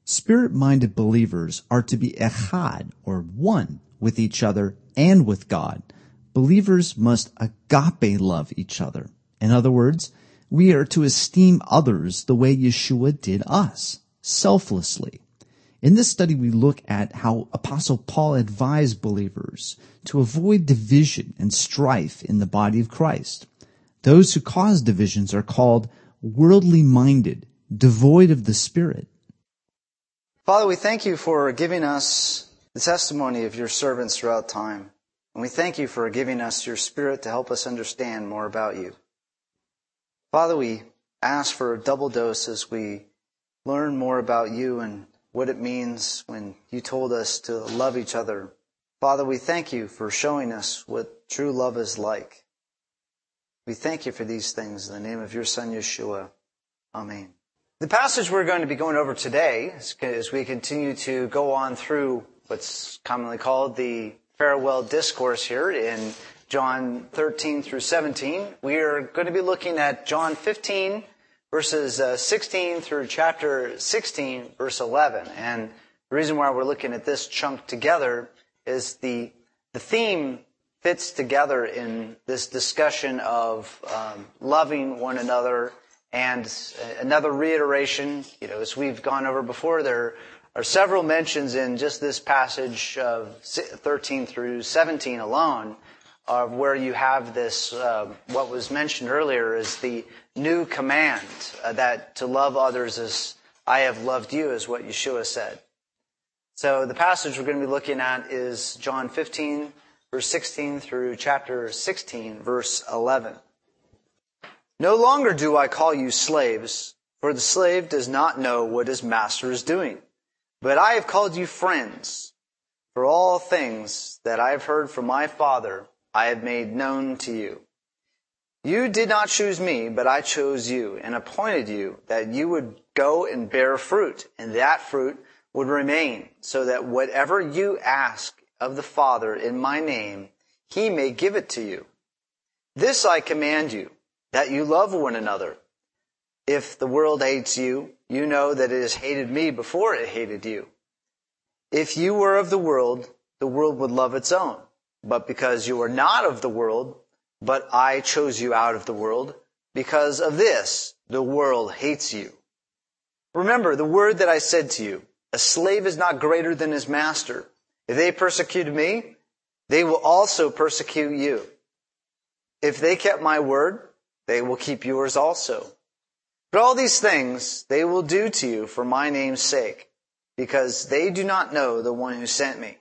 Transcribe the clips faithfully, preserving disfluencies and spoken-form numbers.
Spirit-minded believers are to be echad, or one, with each other and with God. Believers must agape love each other. In other words, we are to esteem others the way Yeshua did us, selflessly. In this study, we look at how Apostle Paul advised believers to avoid division and strife in the body of Christ. Those who cause divisions are called worldly minded, devoid of the Spirit. Father, we thank you for giving us the testimony of your servants throughout time. And we thank you for giving us your Spirit to help us understand more about you. Father, we ask for a double dose as we learn more about you and what it means when you told us to love each other. Father, we thank you for showing us what true love is like. We thank you for these things in the name of your Son, Yeshua. Amen. The passage we're going to be going over today, as we continue to go on through what's commonly called the farewell discourse here in John thirteen through seventeen, we are going to be looking at John fifteen, verses uh, sixteen through chapter sixteen, verse eleven. And the reason why we're looking at this chunk together is the the theme fits together in this discussion of um, loving one another. And another reiteration, you know, as we've gone over before, there are several mentions in just this passage of thirteen through seventeen alone of where you have this, uh, what was mentioned earlier is the new command uh, that to love others as I have loved you, is what Yeshua said. So the passage we're going to be looking at is John fifteen, verse sixteen through chapter sixteen, verse eleven. No longer do I call you slaves, for the slave does not know what his master is doing. But I have called you friends, for all things that I have heard from my Father I have made known to you. You did not choose me, but I chose you and appointed you that you would go and bear fruit, and that fruit would remain, so that whatever you ask of the Father in my name, he may give it to you. This I command you, that you love one another. If the world hates you, you know that it has hated me before it hated you. If you were of the world, the world would love its own. But because you are not of the world, but I chose you out of the world, because of this, the world hates you. Remember the word that I said to you, a slave is not greater than his master. If they persecuted me, they will also persecute you. If they kept my word, they will keep yours also. But all these things they will do to you for my name's sake, because they do not know the one who sent me.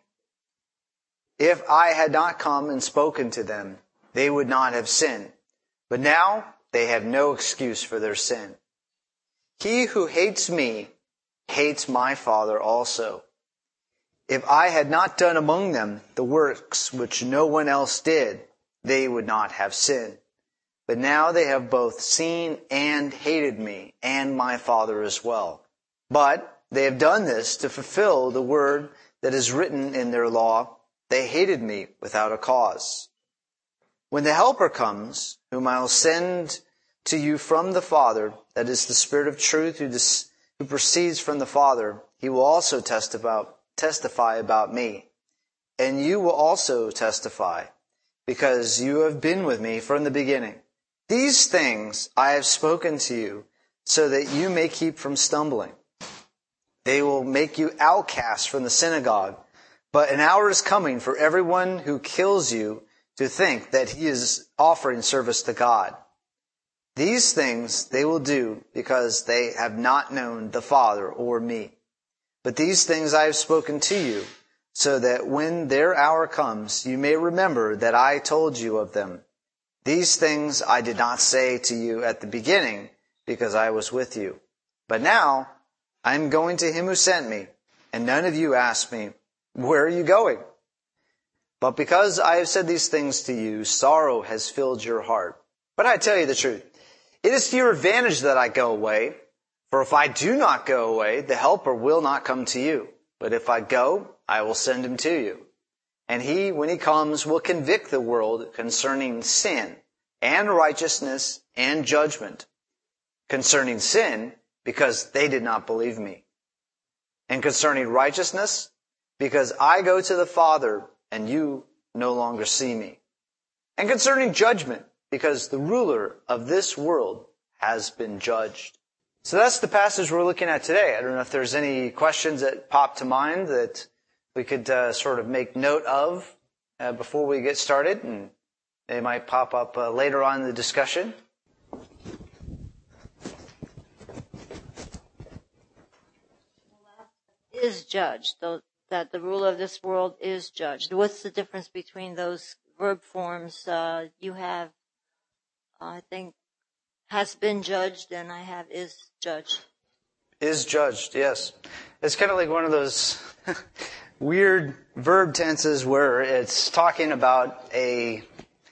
If I had not come and spoken to them, they would not have sinned. But now they have no excuse for their sin. He who hates me hates my Father also. If I had not done among them the works which no one else did, they would not have sinned. But now they have both seen and hated me and my Father as well. But they have done this to fulfill the word that is written in their law. They hated me without a cause. When the Helper comes, whom I will send to you from the Father, that is the Spirit of truth who, dis- who proceeds from the Father, he will also testify, testify about me. And you will also testify, because you have been with me from the beginning. These things I have spoken to you, so that you may keep from stumbling. They will make you outcasts from the synagogue, but an hour is coming for everyone who kills you to think that he is offering service to God. These things they will do because they have not known the Father or me. But these things I have spoken to you, so that when their hour comes, you may remember that I told you of them. These things I did not say to you at the beginning, because I was with you. But now I am going to him who sent me, and none of you ask me, where are you going? But because I have said these things to you, sorrow has filled your heart. But I tell you the truth, it is to your advantage that I go away. For if I do not go away, the Helper will not come to you. But if I go, I will send him to you. And he, when he comes, will convict the world concerning sin and righteousness and judgment. Concerning sin, because they did not believe me. And concerning righteousness, because I go to the Father, and you no longer see me. And concerning judgment, because the ruler of this world has been judged. So that's the passage we're looking at today. I don't know if there's any questions that pop to mind that we could uh, sort of make note of uh, before we get started, and they might pop up uh, later on in the discussion. Is judged, though, that the ruler of this world is judged. What's the difference between those verb forms? Uh, you have, uh, I think, has been judged, and I have is judged. Is judged, yes. It's kind of like one of those weird verb tenses where it's talking about a,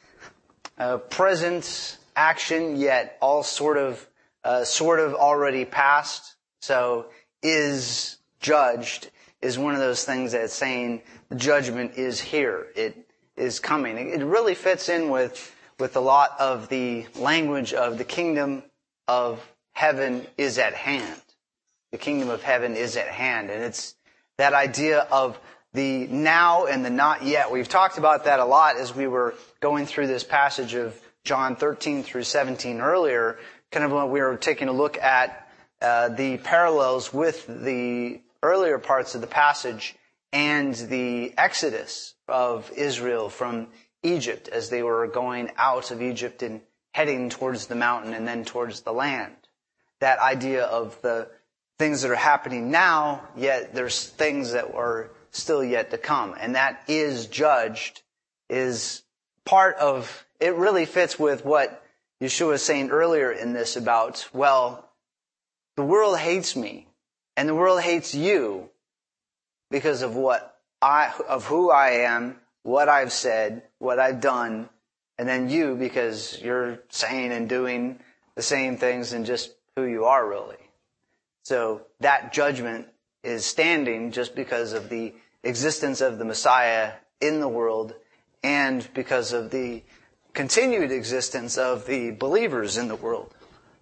a present action, yet all sort of, uh, sort of already past. So, is judged is one of those things that's saying the judgment is here. It is coming. It really fits in with, with a lot of the language of the kingdom of heaven is at hand. The kingdom of heaven is at hand. And it's that idea of the now and the not yet. We've talked about that a lot as we were going through this passage of John thirteen through seventeen earlier, kind of when we were taking a look at uh, the parallels with the earlier parts of the passage and the exodus of Israel from Egypt as they were going out of Egypt and heading towards the mountain and then towards the land. That idea of the things that are happening now, yet there's things that are still yet to come. And that is judged, is part of, it really fits with what Yeshua was saying earlier in this about, well, the world hates me. And the world hates you because of what I, of who I am, what I've said, what I've done, and then you because you're saying and doing the same things and just who you are really. So that judgment is standing just because of the existence of the Messiah in the world and because of the continued existence of the believers in the world.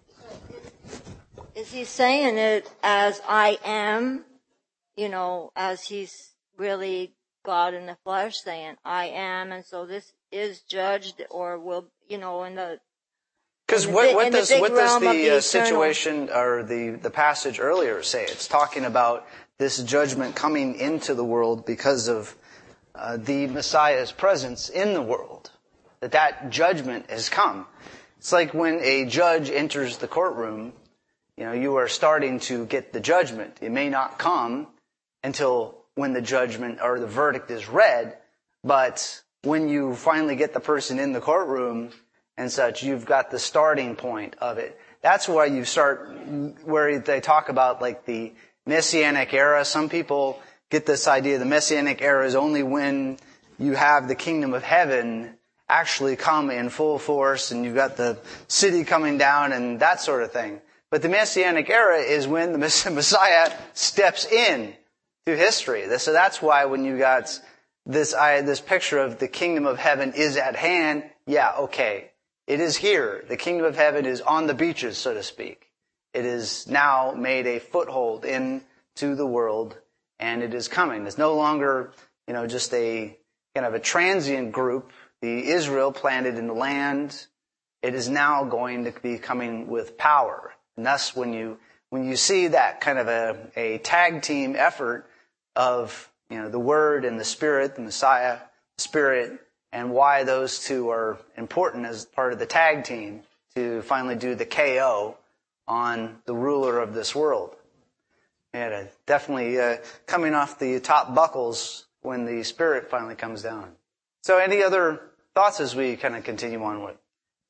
Is he saying it as I am, you know, as he's really God in the flesh saying I am, and so this is judged, or will, you know, in the because what, what does what does the, the uh, situation or the the passage earlier say? It's talking about this judgment coming into the world because of uh, the Messiah's presence in the world. That that judgment has come. It's like when a judge enters the courtroom. You know, you are starting to get the judgment. It may not come until when the judgment or the verdict is read, but when you finally get the person in the courtroom and such, you've got the starting point of it. That's why you start, where they talk about like the Messianic era. Some people get this idea the Messianic era is only when you have the kingdom of heaven actually come in full force and you've got the city coming down and that sort of thing. But the Messianic era is when the Messiah steps in to history. So that's why when you got this this picture of the kingdom of heaven is at hand, yeah, okay, it is here. The kingdom of heaven is on the beaches, so to speak. It is now made a foothold into the world, and it is coming. It's no longer, you know, just a kind of a transient group, the Israel planted in the land. It is now going to be coming with power. And thus, when you when you see that kind of a, a tag team effort of, you know, the Word and the Spirit, the Messiah, the Spirit, and why those two are important as part of the tag team to finally do the K O on the ruler of this world. And uh, definitely uh, coming off the top buckles when the Spirit finally comes down. So, any other thoughts as we kind of continue on with?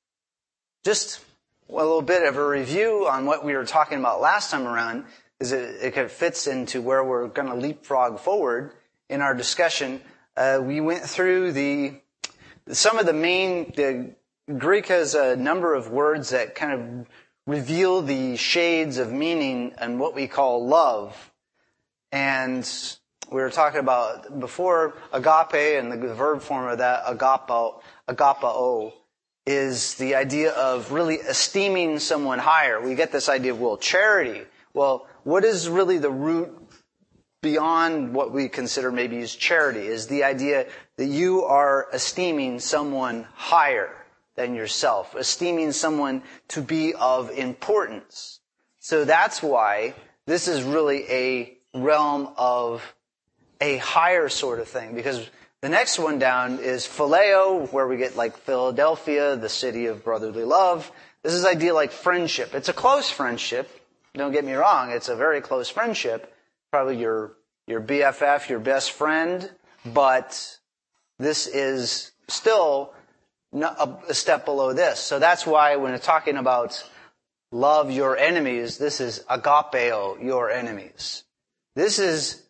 Just a little bit of a review on what we were talking about last time around, is it, it kind of fits into where we're going to leapfrog forward in our discussion. Uh, we went through the some of the main. The Greek has a number of words that kind of reveal the shades of meaning and what we call love. And we were talking about before agape and the verb form of that agapo, agapao. Is the idea of really esteeming someone higher. We get this idea of, well, charity. Well, what is really the root beyond what we consider maybe as charity, is the idea that you are esteeming someone higher than yourself, esteeming someone to be of importance. So that's why this is really a realm of a higher sort of thing, because the next one down is phileo, where we get like Philadelphia, the city of brotherly love. This is idea like friendship. It's a close friendship. Don't get me wrong. It's a very close friendship. Probably your, your B F F, your best friend. But this is still a step below this. So that's why when we're talking about love your enemies, this is agapeo, your enemies. This is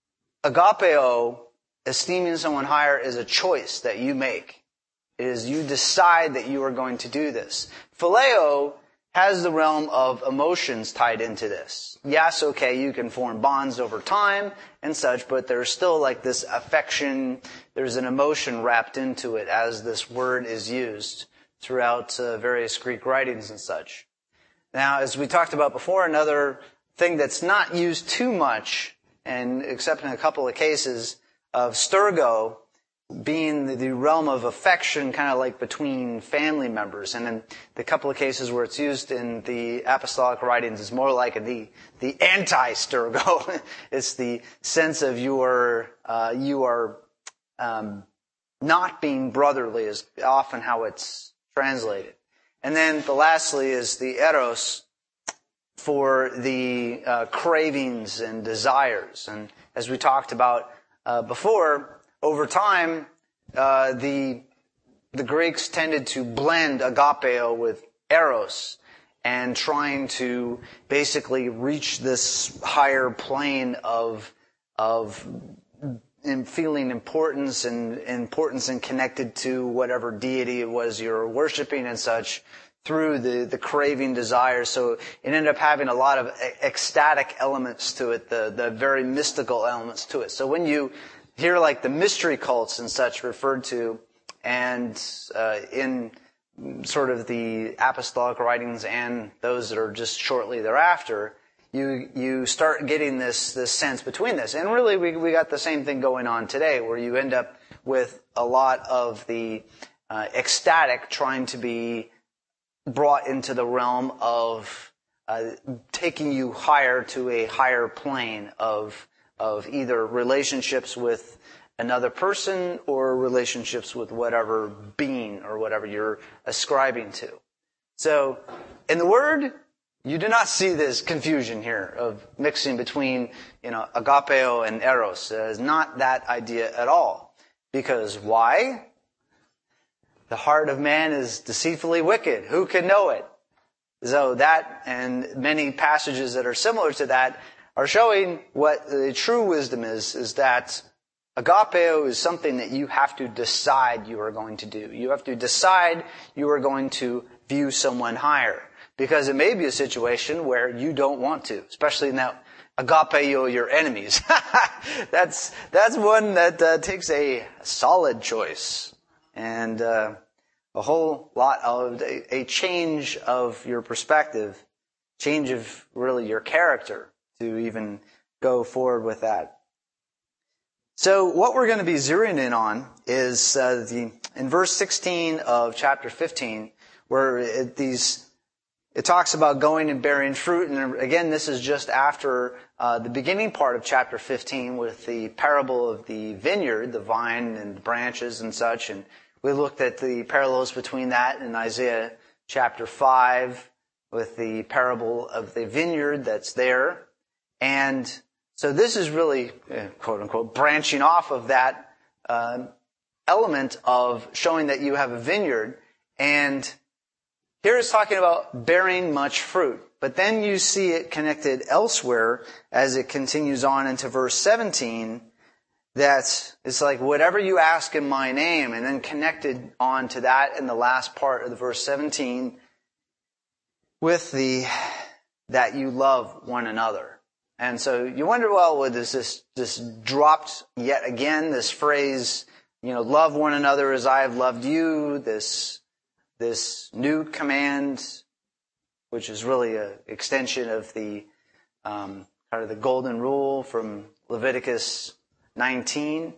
agapeo. Esteeming someone higher is a choice that you make. It is you decide that you are going to do this. Phileo has the realm of emotions tied into this. Yes, okay, you can form bonds over time and such, but there's still like this affection, there's an emotion wrapped into it as this word is used throughout uh, various Greek writings and such. Now, as we talked about before, another thing that's not used too much, and except in a couple of cases, of stergo being the realm of affection, kind of like between family members. And in the couple of cases where it's used in the apostolic writings, it's more like the the anti-stergo. It's the sense of you are uh, you are um, not being brotherly is often how it's translated. And then the lastly is the eros for the uh, cravings and desires. And as we talked about Uh, before, over time, uh, the the Greeks tended to blend agapeo with eros, and trying to basically reach this higher plane of of in feeling importance and importance and connected to whatever deity it was you're worshiping and such through the the craving desire. So it ended up having a lot of ecstatic elements to it, the the very mystical elements to it. So when you hear like the mystery cults and such referred to, and uh, in sort of the apostolic writings and those that are just shortly thereafter, you you start getting this this sense between this. And really we we got the same thing going on today, where you end up with a lot of the uh, ecstatic trying to be brought into the realm of uh, taking you higher to a higher plane of of either relationships with another person or relationships with whatever being or whatever you're ascribing to. So in the Word, you do not see this confusion here of mixing between, you know, agapeo and eros. It's not that idea at all. Because why? The heart of man is deceitfully wicked. Who can know it? So that and many passages that are similar to that are showing what the true wisdom is, is that agapeo is something that you have to decide you are going to do. You have to decide you are going to view someone higher. Because it may be a situation where you don't want to, especially in that agapeo your enemies. that's that's one that uh, takes a solid choice. And uh, a whole lot of a, a change of your perspective, change of really your character to even go forward with that. So what we're going to be zeroing in on is uh, the in verse sixteen of chapter fifteen, where it, these it talks about going and bearing fruit. And again, this is just after uh, the beginning part of chapter fifteen with the parable of the vineyard, the vine and branches and such. And we looked at the parallels between that and Isaiah chapter five with the parable of the vineyard that's there. And so this is really, quote unquote, branching off of that uh, element of showing that you have a vineyard. And here it's talking about bearing much fruit. But then you see it connected elsewhere as it continues on into verse seventeen, that it's like whatever you ask in my name, and then connected on to that in the last part of the verse seventeen with the that you love one another. And so you wonder, well, what is this, this dropped yet again, this phrase, you know, love one another as I have loved you, this, this new command, which is really an extension of the, um, kind of the golden rule from Leviticus nineteen.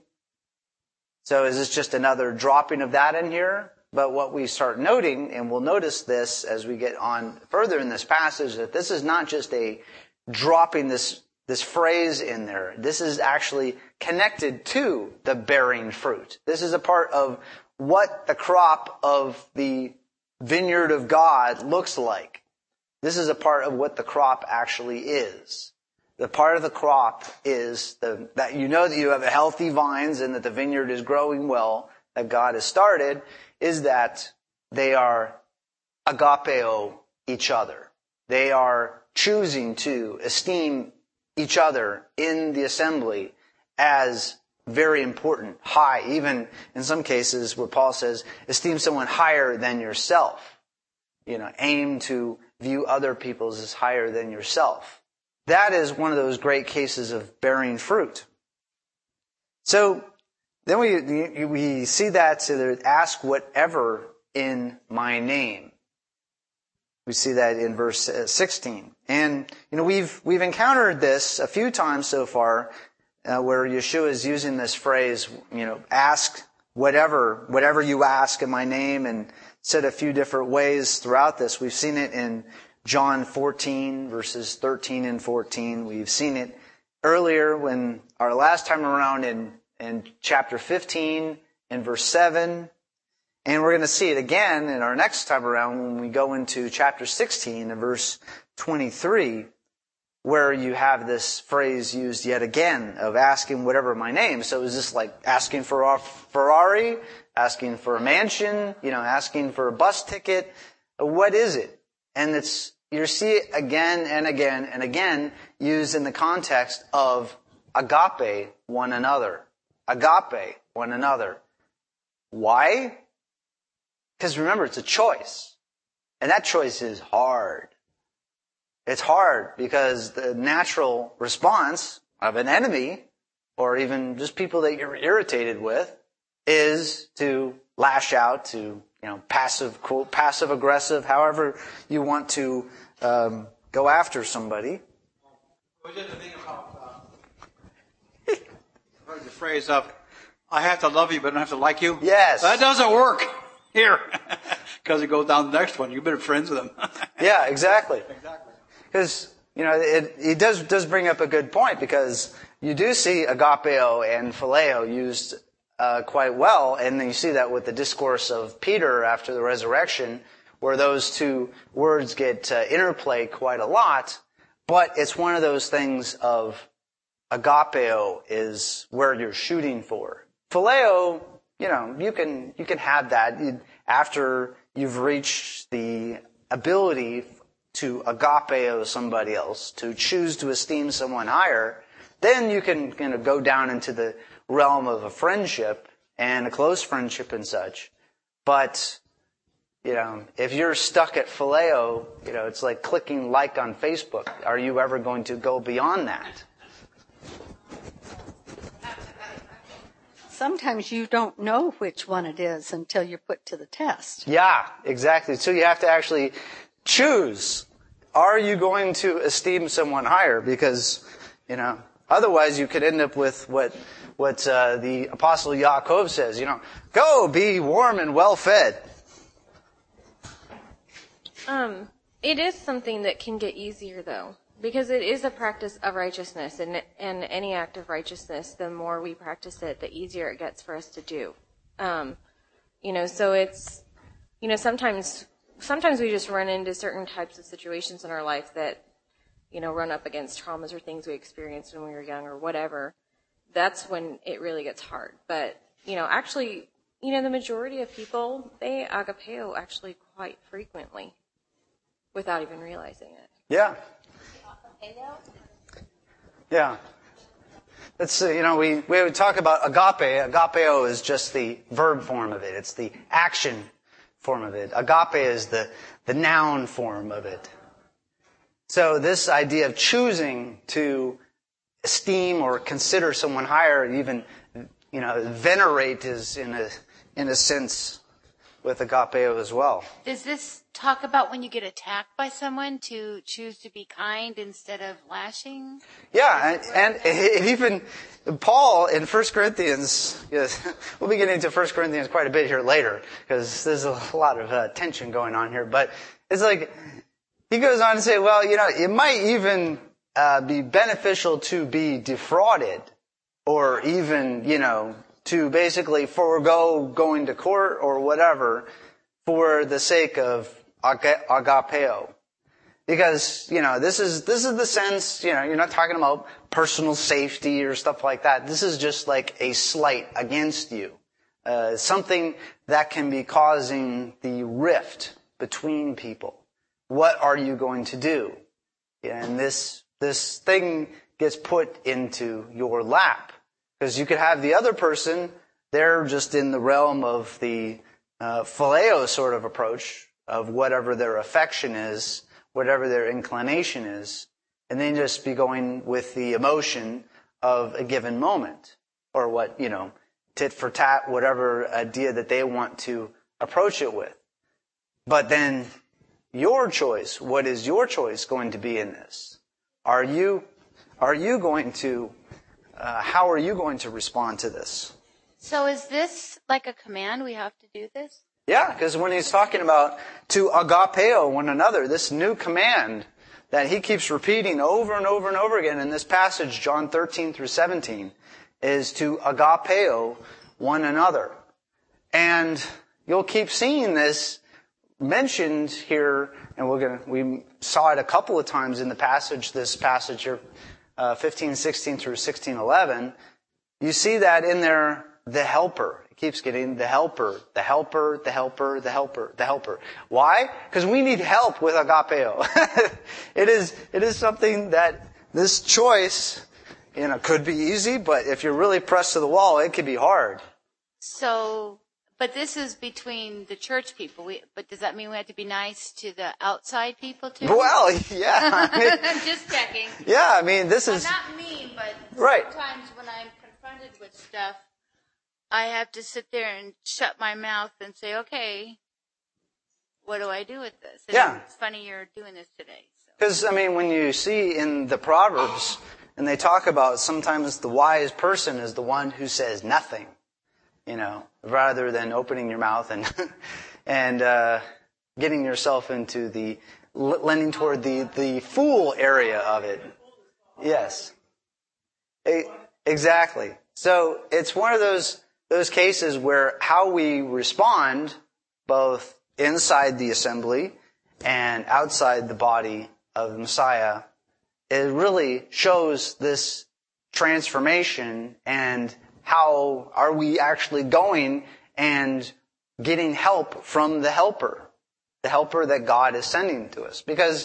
So is this just another dropping of that in here? But what we start noting, and we'll notice this as we get on further in this passage, that this is not just a dropping this, this phrase in there. This is actually connected to the bearing fruit. This is a part of what the crop of the vineyard of God looks like. This is a part of what the crop actually is. The part of the crop is the, that you know that you have healthy vines and that the vineyard is growing well, that God has started, is that they are agapeo each other. They are choosing to esteem each other in the assembly as very important, high, even in some cases where Paul says, esteem someone higher than yourself. You know, aim to view other people as higher than yourself. That is one of those great cases of bearing fruit. So then we we see that, so ask whatever in my name. We see that in verse sixteen. And you know we've we've encountered this a few times so far, uh, where Yeshua is using this phrase, you know, ask whatever, whatever you ask in my name, and said a few different ways throughout this. We've seen it in John fourteen, verses thirteen and fourteen. We've seen it earlier when our last time around in, in chapter fifteen and verse seven. And we're going to see it again in our next time around when we go into chapter sixteen and verse twenty-three, where you have this phrase used yet again of asking whatever my name. So is this like asking for a Ferrari, asking for a mansion, you know, asking for a bus ticket? What is it? And it's, you see it again and again and again used in the context of agape one another. Agape one another. Why? Because remember, it's a choice. And that choice is hard. It's hard because the natural response of an enemy, or even just people that you're irritated with, is to lash out, to, you know, passive, quote, passive aggressive, however you want to um, go after somebody. Well, just the thing about uh, heard the phrase of, I have to love you, but I don't have to like you. Yes. That doesn't work here. Because it goes down the next one. You've been friends with them. Yeah, exactly. Exactly. Because, you know, it, it does, does bring up a good point, because you do see agapeo and phileo used uh, quite well, and then you see that with the discourse of Peter after the resurrection, where those two words get uh, interplayed quite a lot, but it's one of those things of agapeo is where you're shooting for. Phileo, you know, you can, you can have that after you've reached the ability to agapeo somebody else, to choose to esteem someone higher. Then you can, you know, go down into the realm of a friendship and a close friendship and such. But, you know, if you're stuck at phileo, you know, it's like clicking like on Facebook. Are you ever going to go beyond that? Sometimes you don't know which one it is until you're put to the test. Yeah, exactly. So you have to actually choose. Are you going to esteem someone higher? Because, you know, otherwise you could end up with what what uh, the Apostle Yaakov says, you know, go be warm and well fed. Um, it is something that can get easier, though, because it is a practice of righteousness, and and any act of righteousness, the more we practice it, the easier it gets for us to do. Um, you know, so it's, you know, sometimes sometimes we just run into certain types of situations in our life that, you know, run up against traumas or things we experienced when we were young or whatever. That's when it really gets hard. But, you know, actually, you know, the majority of people, they agapeo actually quite frequently without even realizing it. Yeah. Yeah. That's, uh, you know, we, we would talk about agape. Agapeo is just the verb form of it. It's the action form of it. Agape is the, the noun form of it. So this idea of choosing to esteem or consider someone higher, even, you know, venerate is in a, in a sense with agapeo as well. Does this talk about when you get attacked by someone to choose to be kind instead of lashing? Yeah, and, and it even Paul in First Corinthians, yes, we'll be getting into First Corinthians quite a bit here later because there's a lot of uh, tension going on here. But it's like he goes on to say, well, you know, it might even uh, be beneficial to be defrauded, or even, you know, to basically forego going to court or whatever for the sake of agapeo. Because, you know, this is, this is the sense, you know, you're not talking about personal safety or stuff like that. This is just like a slight against you. Uh, something that can be causing the rift between people. What are you going to do? And this, this thing gets put into your lap. Because you could have the other person, they're just in the realm of the uh, phileo sort of approach of whatever their affection is, whatever their inclination is, and then just be going with the emotion of a given moment, or what, you know, tit for tat, whatever idea that they want to approach it with. But then your choice, what is your choice going to be in this? Are you, are you going to Uh, how are you going to respond to this? So is this like a command? We have to do this? Yeah, because when he's talking about to agapeo one another, this new command that he keeps repeating over and over and over again in this passage, John thirteen through seventeen, is to agapeo one another. And you'll keep seeing this mentioned here, and we're gonna, we saw it a couple of times in the passage, this passage here, Uh, fifteen sixteen through sixteen eleven, you see that in there, the helper. It keeps getting the helper, the helper, the helper, the helper, the helper. Why? Because we need help with agapeo. it is, it is something that this choice, you know, could be easy, but if you're really pressed to the wall, it could be hard. So, but this is between the church people. We, but does that mean we have to be nice to the outside people too? Well, yeah. I mean, I'm just checking. Yeah, I mean, this Well, is... not mean, but right. Sometimes when I'm confronted with stuff, I have to sit there and shut my mouth and say, okay, what do I do with this? And yeah. It's funny you're doing this today. Because, so. I mean, when you see in the Proverbs, and they talk about sometimes the wise person is the one who says nothing. You know, rather than opening your mouth and and uh, getting yourself into the lending toward the the fool area of it. Yes, e- exactly. So it's one of those those cases where how we respond, both inside the assembly and outside the body of the Messiah, it really shows this transformation and how are we actually going and getting help from the helper, the helper that God is sending to us? Because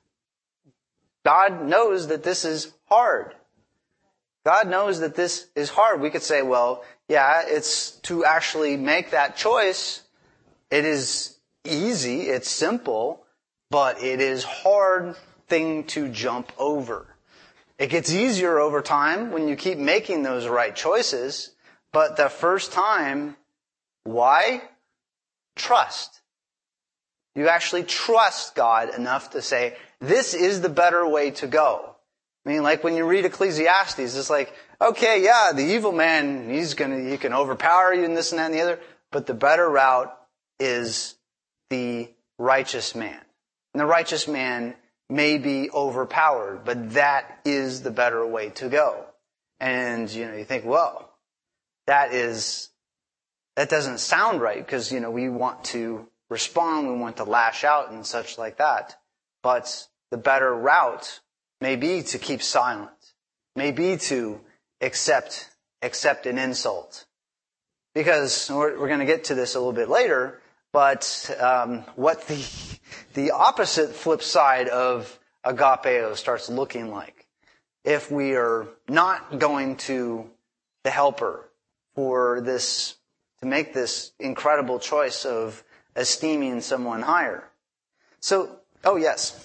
God knows that this is hard. God knows that this is hard. We could say, well, yeah, it's to actually make that choice. It is easy, it's simple, but it is hard thing to jump over. It gets easier over time when you keep making those right choices. But the first time, why? Trust. You actually trust God enough to say, this is the better way to go. I mean, like when you read Ecclesiastes, it's like, okay, yeah, the evil man, he's gonna, he can overpower you and this and that and the other. But the better route is the righteous man. And the righteous man may be overpowered, but that is the better way to go. And, you know, you think, well, that is, that doesn't sound right because, you know, we want to respond, we want to lash out and such like that. But the better route may be to keep silent, may be to accept, accept an insult. Because we're, we're going to get to this a little bit later, but um, what the the opposite flip side of agapeo starts looking like. If we are not going to the helper for this, to make this incredible choice of esteeming someone higher. So, oh yes.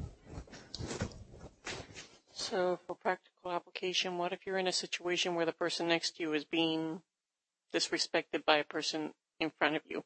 So for practical application, what if you're in a situation where the person next to you is being disrespected by a person in front of you?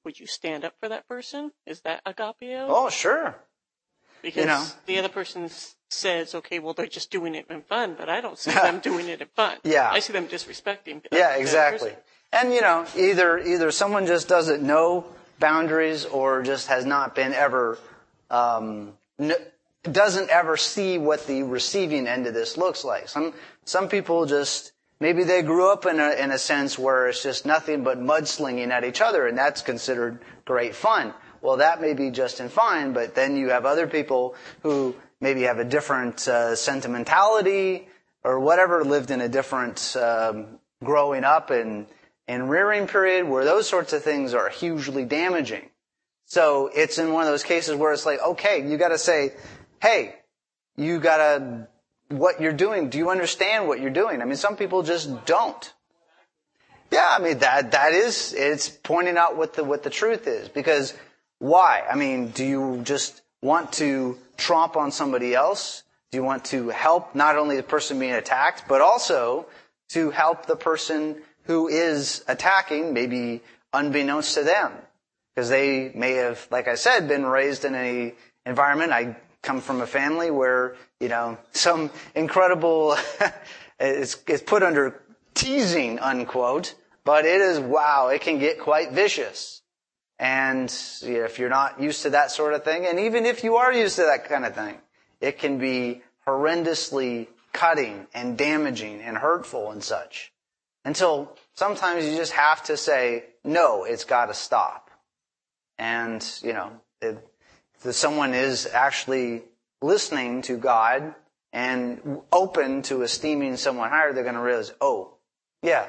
would you stand up for that person? Is that agapeo? Oh, sure. Because you know. the other person s- says, okay, well, they're just doing it in fun, but I don't see them doing it in fun. Yeah. I see them disrespecting. Yeah, exactly. And, you know, either either someone just doesn't know boundaries or just has not been ever, um, n- doesn't ever see what the receiving end of this looks like. Some some people just, maybe they grew up in a, in a sense where it's just nothing but mudslinging at each other, and that's considered great fun. Well, that may be just and fine, but then you have other people who maybe have a different uh, sentimentality or whatever, lived in a different um, growing up and, and rearing period where those sorts of things are hugely damaging. So it's in one of those cases where it's like, okay, you got to say, hey, you got to, what you're doing, do you understand what you're doing? I mean, some people just don't. Yeah, I mean, that that is, it's pointing out what the what the truth is. Because why? I mean, do you just want to tromp on somebody else? Do you want to help not only the person being attacked, but also to help the person who is attacking, maybe unbeknownst to them? Because they may have, like I said, been raised in a environment. I come from a family where, you know, some incredible, it's, it's put under teasing, unquote, but it is, wow, it can get quite vicious. And you know, if you're not used to that sort of thing, and even if you are used to that kind of thing, it can be horrendously cutting and damaging and hurtful and such. Until sometimes you just have to say, no, it's got to stop. And, you know, if, if someone is actually listening to God and open to esteeming someone higher, they're going to realize, oh, yeah.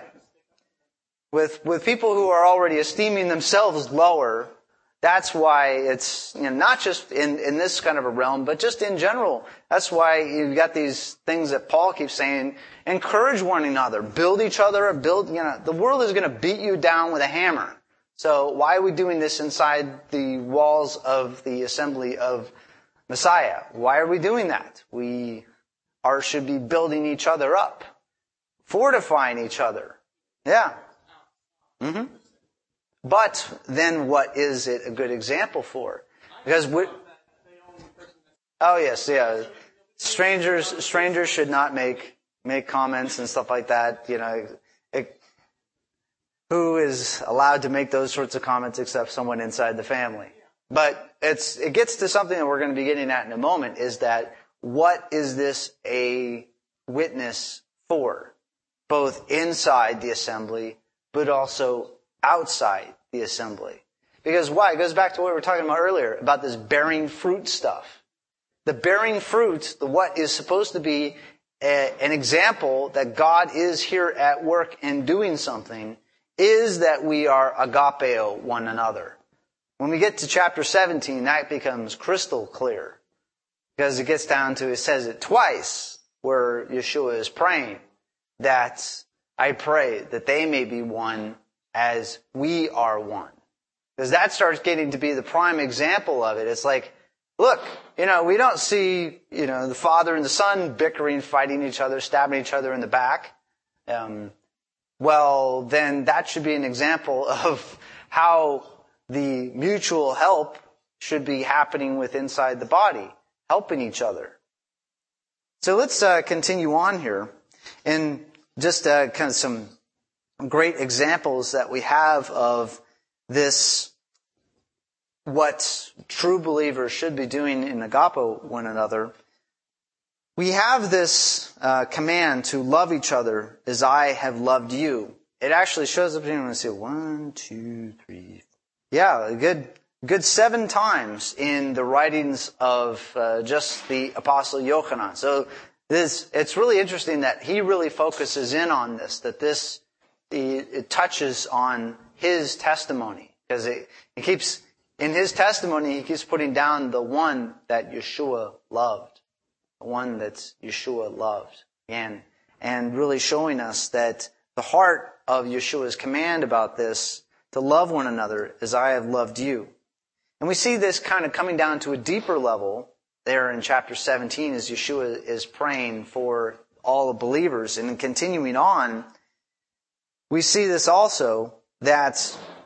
With with people who are already esteeming themselves lower, that's why it's, you know, not just in, in this kind of a realm, but just in general. That's why you've got these things that Paul keeps saying, encourage one another, build each other up, build, you know, the world is going to beat you down with a hammer. So why are we doing this inside the walls of the assembly of Messiah? Why are we doing that? We are, should be building each other up, fortifying each other. Yeah. Mm-hmm. But then what is it a good example for? Because we, oh yes, yeah. Strangers, strangers should not make, make comments and stuff like that. You know, it, who is allowed to make those sorts of comments except someone inside the family? But it's, it gets to something that we're going to be getting at in a moment, is that what is this a witness for? Both inside the assembly, but also outside the assembly. Because why? It goes back to what we were talking about earlier, about this bearing fruit stuff. The bearing fruit, the what is supposed to be a, an example that God is here at work and doing something, is that we are agapeo one another. When we get to chapter seventeen, that becomes crystal clear. Because it gets down to, it says it twice, where Yeshua is praying, that I pray that they may be one as we are one. Because that starts getting to be the prime example of it. It's like, look, you know, we don't see, you know, the father and the son bickering, fighting each other, stabbing each other in the back. Um, well, then that should be an example of how the mutual help should be happening with inside the body, helping each other. So let's uh, continue on here. And just uh, kind of some great examples that we have of this, what true believers should be doing in agapo one another. We have this uh, command to love each other as I have loved you. It actually shows up in, let's see, one, two, three, four. Yeah, a good, good seven times in the writings of uh, just the Apostle Yochanan. So this, it's really interesting that he really focuses in on this, that this, it, it touches on his testimony. Because it, it keeps, in his testimony, he keeps putting down the one that Yeshua loved. The one that Yeshua loved. And, and really showing us that the heart of Yeshua's command about this, to love one another as I have loved you. And we see this kind of coming down to a deeper level there in chapter seventeen as Yeshua is praying for all the believers. And continuing on, we see this also, that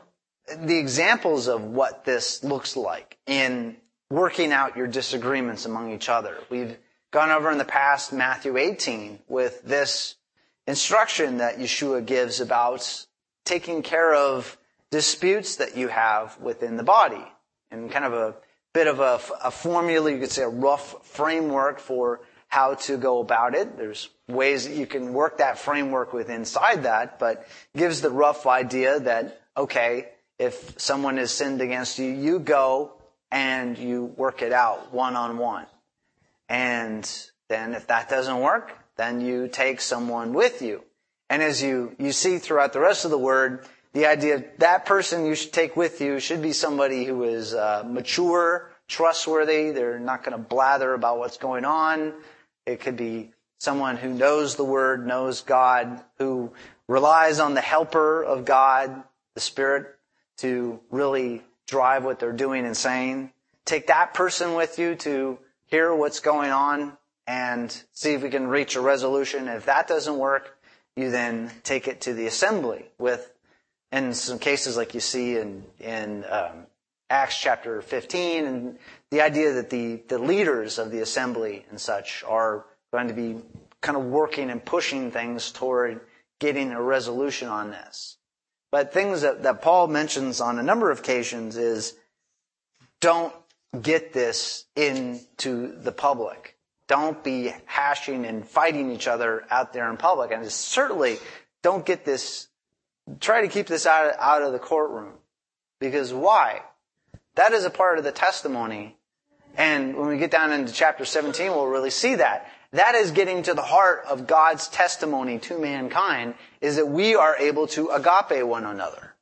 the examples of what this looks like in working out your disagreements among each other. We've gone over in the past Matthew eighteen with this instruction that Yeshua gives about taking care of disputes that you have within the body, and kind of a bit of a, a formula, you could say a rough framework for how to go about it. There's ways that you can work that framework with inside that, but gives the rough idea that, okay, if someone has sinned against you, you go and you work it out one-on-one. And then if that doesn't work, then you take someone with you. And as you, you see throughout the rest of the word, the idea that person you should take with you should be somebody who is uh, mature, trustworthy. They're not going to blather about what's going on. It could be someone who knows the word, knows God, who relies on the helper of God, the Spirit, to really drive what they're doing and saying. Take that person with you to hear what's going on and see if we can reach a resolution. If that doesn't work, you then take it to the assembly with, in some cases like you see in, in um, Acts chapter fifteen, and the idea that the, the leaders of the assembly and such are going to be kind of working and pushing things toward getting a resolution on this. But things that, that Paul mentions on a number of occasions is don't get this into the public. Don't be hashing and fighting each other out there in public. And certainly don't get this, try to keep this out of, out of the courtroom. Because why? That is a part of the testimony. And when we get down into chapter seventeen, we'll really see that. That is getting to the heart of God's testimony to mankind, is that we are able to agape one another.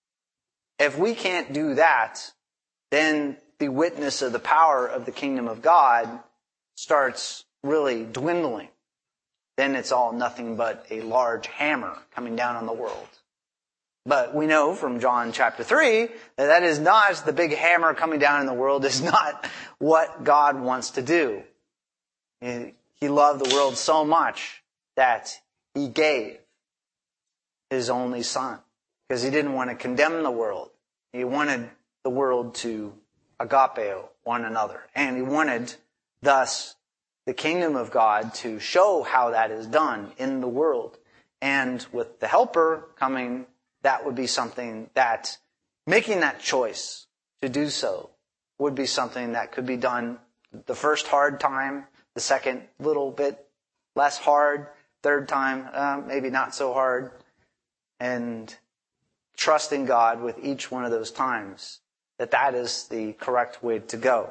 If we can't do that, then the witness of the power of the kingdom of God starts really dwindling. Then it's all nothing but a large hammer coming down on the world. But we know from John chapter three that that is not, the big hammer coming down in the world is not what God wants to do. He loved the world so much that He gave His only Son, because He didn't want to condemn the world. He wanted the world to agapeo one another. And He wanted, thus, the kingdom of God to show how that is done in the world. And with the helper coming, that would be something that, making that choice to do so, would be something that could be done the first hard time, the second little bit less hard, third time uh, maybe not so hard, and trusting God with each one of those times, that that is the correct way to go.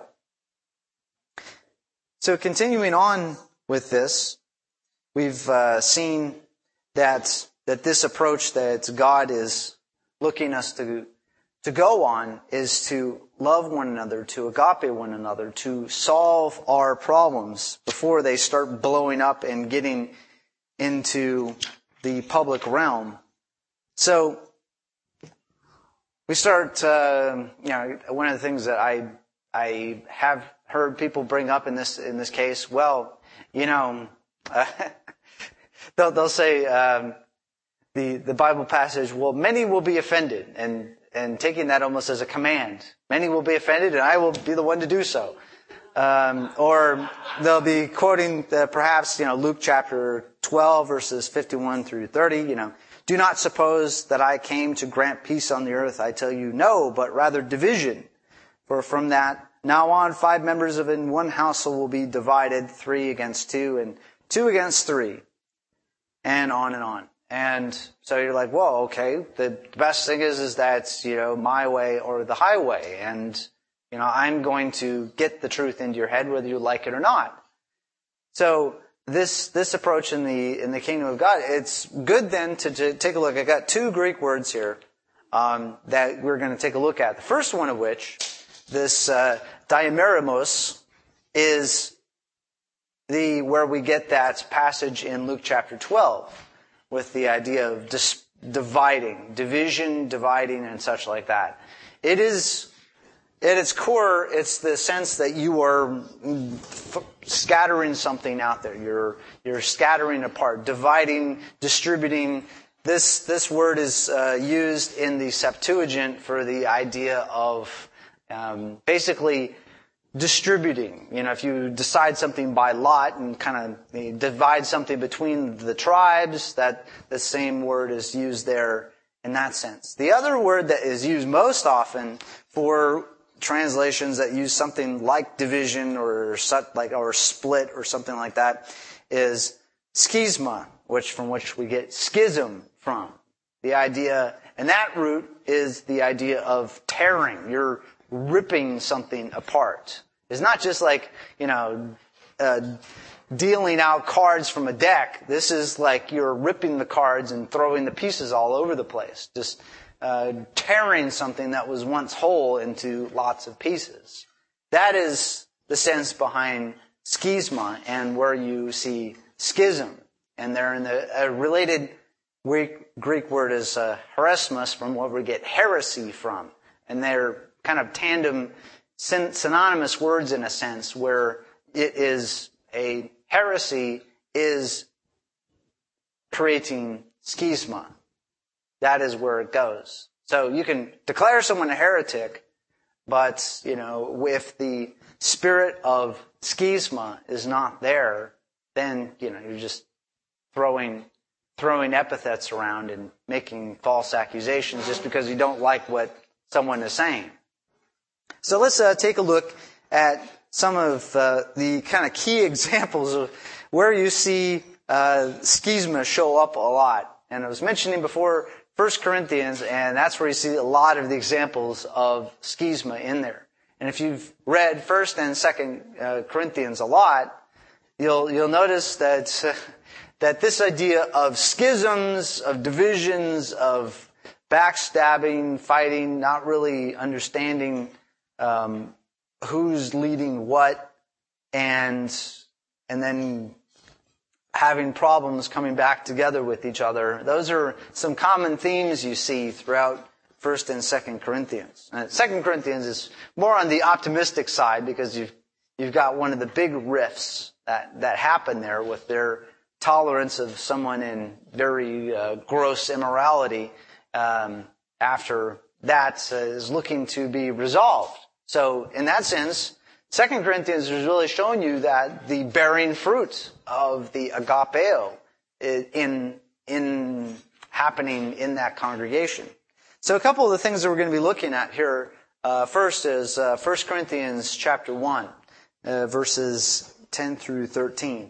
So continuing on with this, we've uh, seen that that this approach that God is looking us to to go on is to love one another, to agape one another, to solve our problems before they start blowing up and getting into the public realm. So we start, uh, you know, one of the things that I I have heard people bring up in this in this case. Well, you know, uh, they'll they'll say um, the the Bible passage. Well, many will be offended, and and taking that almost as a command. Many will be offended, and I will be the one to do so. Um, or they'll be quoting the, perhaps, you know, Luke chapter twelve, verses fifty-one through thirty. You know, do not suppose that I came to grant peace on the earth. I tell you, no, but rather division. For from that now on, five members of in one household will be divided, three against two, and two against three, and on and on. And so you're like, well, okay, the best thing is, is that, you know, my way or the highway. And, you know, I'm going to get the truth into your head whether you like it or not. So this, this approach in the, in the kingdom of God, it's good then to, to take a look. I got two Greek words here, um, that we're going to take a look at. The first one of which, this, uh, diamerimos, is the, where we get that passage in Luke chapter twelve. With the idea of dis- dividing, division, dividing, and such like that. It is, at its core, it's the sense that you are f- scattering something out there. You're, you're scattering apart, dividing, distributing this this word is uh, used in the Septuagint for the idea of um, basically distributing. You know, if you decide something by lot and kind of divide something between the tribes, that the same word is used there in that sense. The other word that is used most often for translations that use something like division or like or split or something like that is schisma, which from which we get schism from. The idea, and that root is the idea of tearing. You're ripping something apart. It's not just like, you know, uh, dealing out cards from a deck. This is like you're ripping the cards and throwing the pieces all over the place. Just uh, tearing something that was once whole into lots of pieces. That is the sense behind schisma and where you see schism. And they're in the a related Greek, Greek word is uh, heresmos, from where we get heresy from. And they're kind of tandem, syn- synonymous words in a sense, where it is a heresy is creating schisma. That is where it goes. So you can declare someone a heretic, but, you know, if the spirit of schisma is not there, then, you know, you're just throwing throwing epithets around and making false accusations just because you don't like what someone is saying. So let's uh, take a look at some of uh, the kind of key examples of where you see uh, schisma show up a lot. And I was mentioning before First Corinthians, and that's where you see a lot of the examples of schisma in there. And if you've read First and Second uh, Corinthians a lot, you'll you'll notice that uh, that this idea of schisms, of divisions, of backstabbing, fighting, not really understanding um, who's leading what, and and then having problems coming back together with each other. Those are some common themes you see throughout First and Second Corinthians. Uh, Second Corinthians is more on the optimistic side because you've you've got one of the big rifts that that happen there with their tolerance of someone in very uh, gross immorality. Um, after that uh, is looking to be resolved. So in that sense, Second Corinthians is really showing you that the bearing fruit of the agapeo in in happening in that congregation. So a couple of the things that we're going to be looking at here uh, first is uh, First Corinthians chapter one, uh, verses ten through thirteen.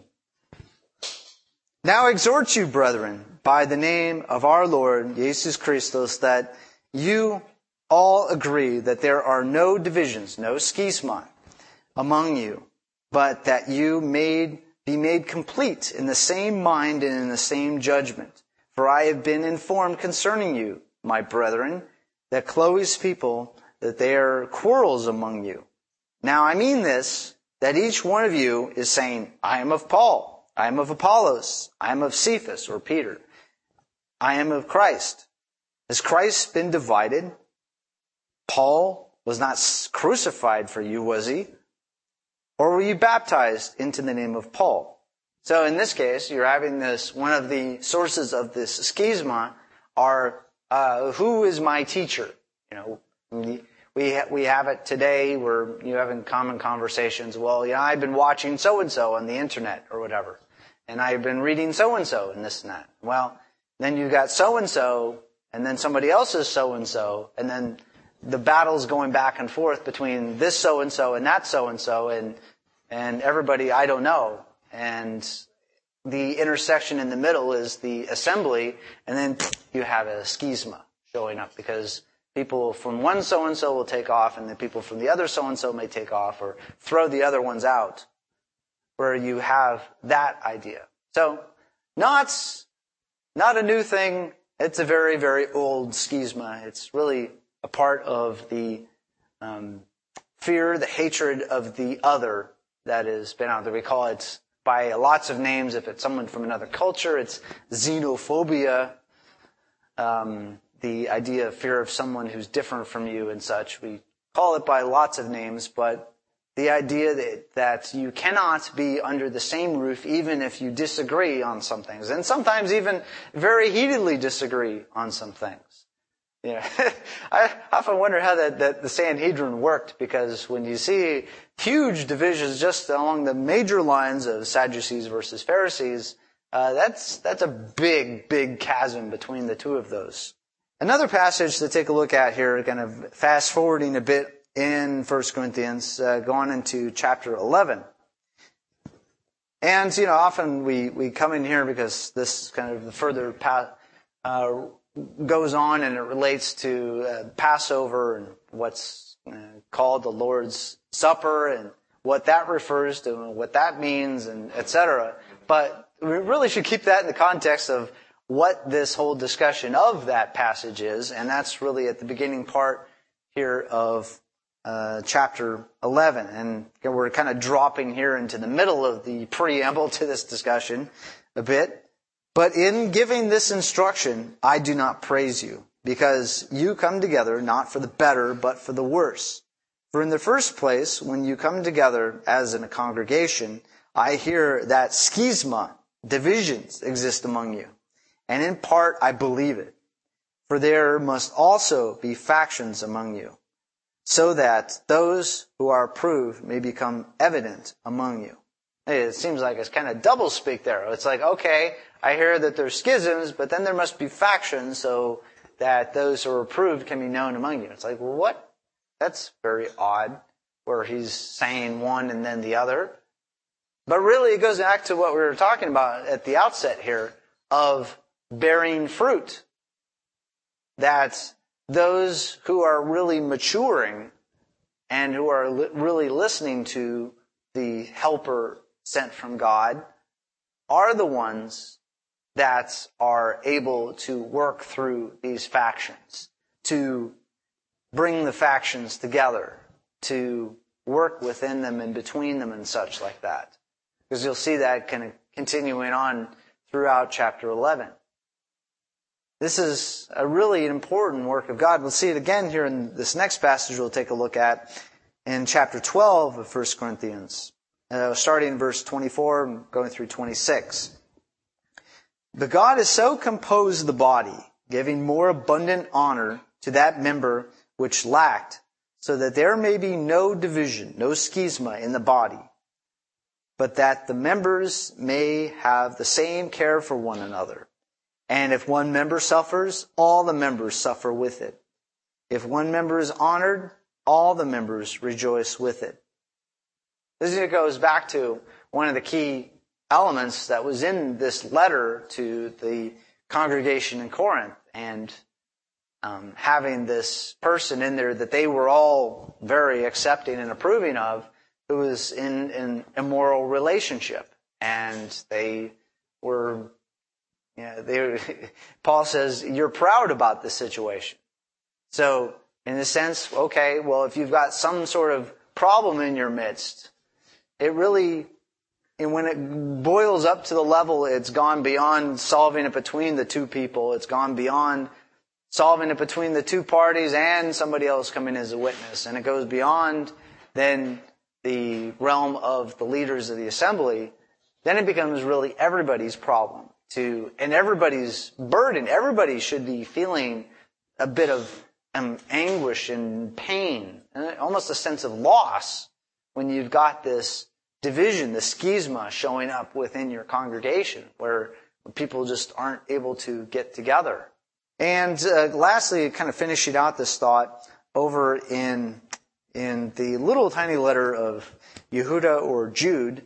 Now I exhort you, brethren, by the name of our Lord Jesus Christos, that you all agree that there are no divisions, no schisma among you, but that you made, be made complete in the same mind and in the same judgment. For I have been informed concerning you, my brethren, that Chloe's people, that there are quarrels among you. Now I mean this, that each one of you is saying, I am of Paul, I am of Apollos, I am of Cephas or Peter, I am of Christ. Has Christ been divided? Paul was not crucified for you, was he? Or were you baptized into the name of Paul? So in this case, you're having this, one of the sources of this schisma are, uh, who is my teacher? You know, we, we, ha- we have it today where you're having common conversations. Well, you know, I've been watching so-and-so on the internet or whatever. And I've been reading so-and-so and this and that. Well, then you got so-and-so, and then somebody else is so-and-so, and then the battle's going back and forth between this so-and-so and that so-and-so, and and everybody I don't know. And the intersection in the middle is the assembly, and then you have a schisma showing up because people from one so-and-so will take off, and the people from the other so-and-so may take off or throw the other ones out, where you have that idea. So, not, not a new thing. It's a very, very old schisma. It's really a part of the um, fear, the hatred of the other that has been out there. We call it by lots of names. If it's someone from another culture, it's xenophobia, um, the idea of fear of someone who's different from you and such. We call it by lots of names, but the idea that, that you cannot be under the same roof even if you disagree on some things, and sometimes even very heatedly disagree on some things. Yeah, I often wonder how that, that the Sanhedrin worked, because when you see huge divisions just along the major lines of Sadducees versus Pharisees, uh, that's that's a big, big chasm between the two of those. Another passage to take a look at here, kind of fast forwarding a bit in First Corinthians, uh, going into chapter eleven. And, you know, often we, we come in here because this kind of the further path, uh, goes on, and it relates to uh, Passover and what's uh, called the Lord's Supper and what that refers to and what that means, and et cetera. But we really should keep that in the context of what this whole discussion of that passage is, and that's really at the beginning part here of uh, chapter eleven. And we're kind of dropping here into the middle of the preamble to this discussion a bit. But in giving this instruction, I do not praise you, because you come together not for the better, but for the worse. For in the first place, when you come together as in a congregation, I hear that schisma, divisions, exist among you. And in part, I believe it. For there must also be factions among you, so that those who are approved may become evident among you. It seems like it's kind of double speak there. It's like, okay, I hear that there's schisms, but then there must be factions so that those who are approved can be known among you. It's like, well, what? That's very odd, where he's saying one and then the other. But really, it goes back to what we were talking about at the outset here of bearing fruit. That those who are really maturing and who are li- really listening to the helper sent from God are the ones that are able to work through these factions, to bring the factions together, to work within them and between them and such like that. Because you'll see that kind of continuing on throughout chapter eleven. This is a really important work of God. We'll see it again here in this next passage we'll take a look at in chapter twelve of First Corinthians. Uh, starting in verse twenty-four and going through twenty-six. But God has so composed the body, giving more abundant honor to that member which lacked, so that there may be no division, no schisma in the body, but that the members may have the same care for one another. And if one member suffers, all the members suffer with it. If one member is honored, all the members rejoice with it. This goes back to one of the key elements that was in this letter to the congregation in Corinth, and um, having this person in there that they were all very accepting and approving of, who was in an immoral relationship, and they were, you know, they. Paul says, "You're proud about this situation." So, in a sense, okay, well, if you've got some sort of problem in your midst, it really, and when it boils up to the level, it's gone beyond solving it between the two people. It's gone beyond solving it between the two parties and somebody else coming as a witness. And it goes beyond then the realm of the leaders of the assembly. Then it becomes really everybody's problem to, and everybody's burden. Everybody should be feeling a bit of um, anguish and pain, and almost a sense of loss when you've got this division, the schisma showing up within your congregation, where people just aren't able to get together. And uh, lastly, kind of finishing out this thought over in in the little tiny letter of Yehuda or Jude,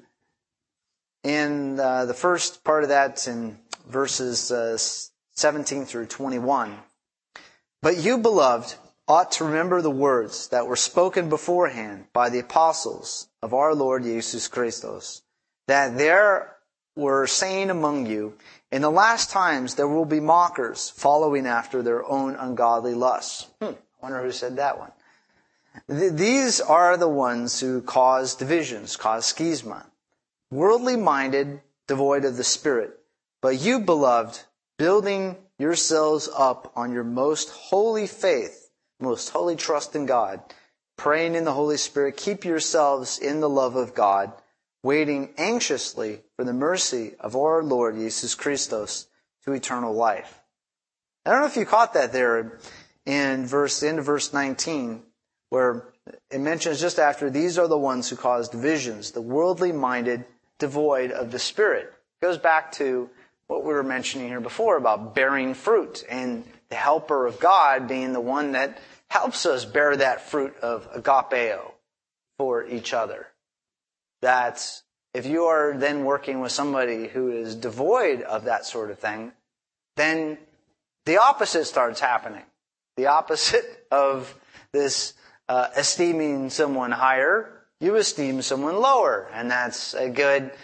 in uh, the first part of that, in verses uh, seventeen through twenty-one. But you, beloved, ought to remember the words that were spoken beforehand by the apostles of our Lord Jesus Christos, that there were saying among you, in the last times there will be mockers following after their own ungodly lusts. Hmm, I wonder who said that one. Th- these are the ones who cause divisions, cause schisma, worldly minded, devoid of the Spirit. But you, beloved, building yourselves up on your most holy faith, most holy trust in God, praying in the Holy Spirit, keep yourselves in the love of God, waiting anxiously for the mercy of our Lord Jesus Christos to eternal life. I don't know if you caught that there in verse, into verse nineteen, where it mentions just after, these are the ones who cause divisions, the worldly minded, devoid of the Spirit. It goes back to what we were mentioning here before about bearing fruit and the helper of God being the one that helps us bear that fruit of agapeo for each other. That's, if you are then working with somebody who is devoid of that sort of thing, then the opposite starts happening. The opposite of this uh, esteeming someone higher, you esteem someone lower. And that's a good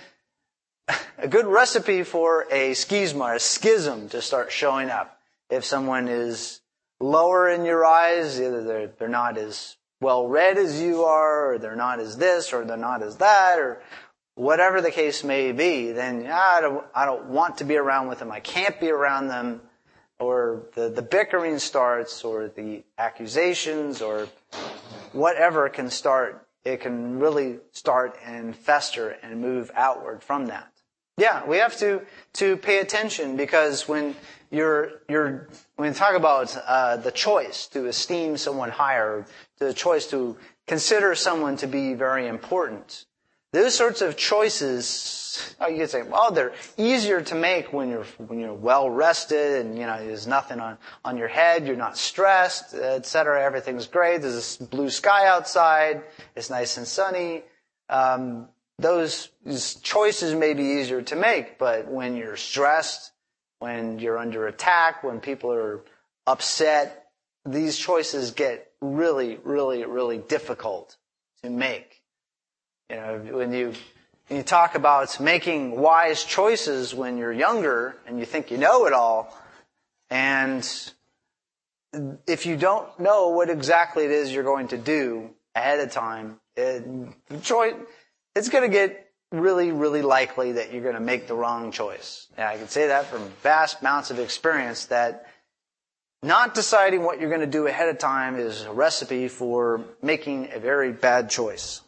a good recipe for a schisma, a schism to start showing up. If someone is lower in your eyes, either they're, they're not as well read as you are, or they're not as this, or they're not as that, or whatever the case may be, then ah, I don't, I don't want to be around with them. I can't be around them. Or the, the bickering starts, or the accusations, or whatever can start. It can really start and fester and move outward from that. Yeah, we have to, to pay attention, because when you're, you're, when you talk about, uh, the choice to esteem someone higher, the choice to consider someone to be very important, those sorts of choices, oh, you could say, well, they're easier to make when you're, when you're well rested and, you know, there's nothing on, on your head, you're not stressed, et cetera. Everything's great. There's this blue sky outside. It's nice and sunny. Um, those choices may be easier to make, but when you're stressed, when you're under attack, when people are upset, these choices get really, really, really difficult to make. You know, when you, when you talk about making wise choices when you're younger and you think you know it all, and if you don't know what exactly it is you're going to do ahead of time, it, choice, it's going to get really, really likely that you're going to make the wrong choice. And I can say that from vast amounts of experience, that not deciding what you're going to do ahead of time is a recipe for making a very bad choice.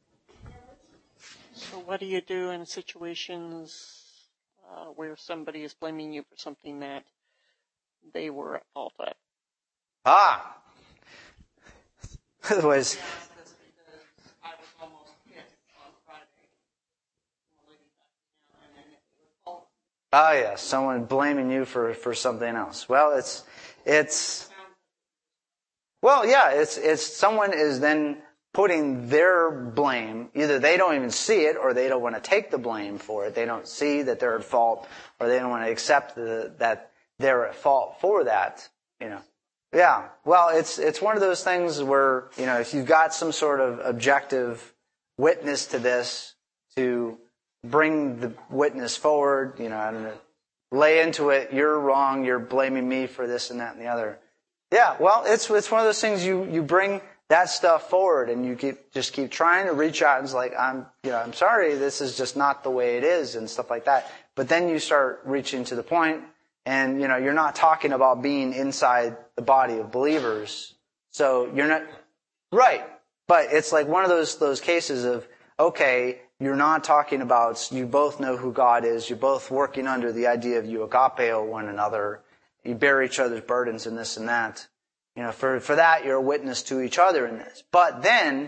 So what do you do in situations uh, where somebody is blaming you for something that they were at fault at? Ah! Otherwise... Ah, yes, someone blaming you for, for something else. Well, it's, it's, well, yeah, it's, it's someone is then putting their blame, either they don't even see it, or they don't want to take the blame for it. They don't see that they're at fault, or they don't want to accept the, that they're at fault for that, you know. Yeah, well, it's, it's one of those things where, you know, if you've got some sort of objective witness to this, to bring the witness forward, you know, I don't know, lay into it, you're wrong, you're blaming me for this and that and the other. Yeah, well, it's it's one of those things, you, you bring that stuff forward and you keep, just keep trying to reach out and it's like, I'm, you know, I'm sorry, this is just not the way it is and stuff like that. But then you start reaching to the point and, you know, you're not talking about being inside the body of believers. So you're not, right. But it's like one of those, those cases of, okay, you're not talking about, you both know who God is, you're both working under the idea of you agapeo one another, you bear each other's burdens and this and that. You know, for, for that, you're a witness to each other in this. But then,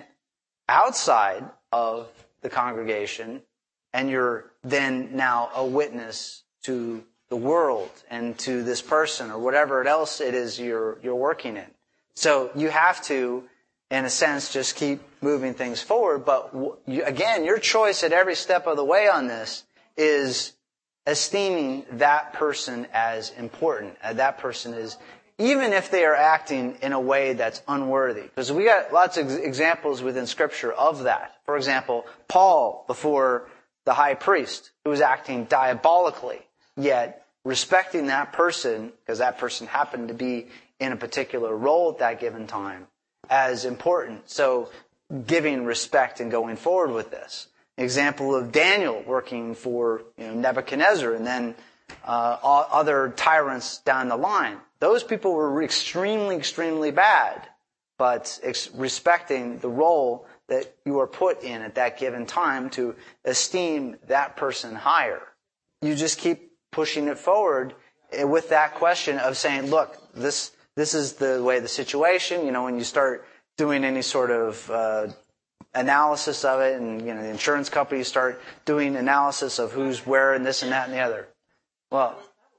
outside of the congregation, and you're then now a witness to the world and to this person or whatever else it is you're, you're working in. So you have to, in a sense, just keep moving things forward. But you, again, your choice at every step of the way on this is esteeming that person as important. Uh, that person is, even if they are acting in a way that's unworthy. Because we got lots of examples within Scripture of that. For example, Paul before the high priest, who was acting diabolically, yet respecting that person, because that person happened to be in a particular role at that given time, as important. So giving respect and going forward with this. An example of Daniel working for, you know, Nebuchadnezzar and then uh, other tyrants down the line. Those people were extremely, extremely bad. but ex- respecting the role that you are put in at that given time to esteem that person higher. You just keep pushing it forward with that question of saying, look, this this is the way the situation, you know, when you start doing any sort of uh, analysis of it, and, you know, the insurance companies start doing analysis of who's where and this and that and the other. Well,